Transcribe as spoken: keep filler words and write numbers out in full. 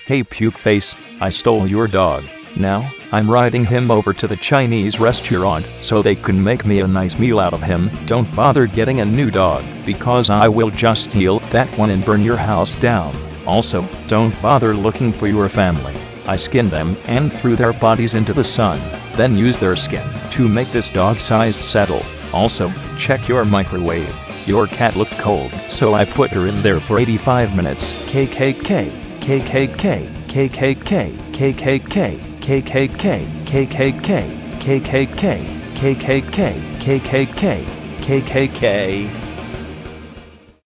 Hey puke face, I stole your dog. Now, I'm riding him over to the Chinese restaurant so they can make me a nice meal out of him. Don't bother getting a new dog, because I will just steal that one and burn your house down. Also, don't bother looking for your family. I skinned them and threw their bodies into the sun, then used their skin to make this dog-sized saddle. Also, check your microwave. Your cat looked cold, so I put her in there for eighty-five minutes. K K K, K K K, K K K, K K K, K K K, K K K, K K K, K K K, K K K, K K K.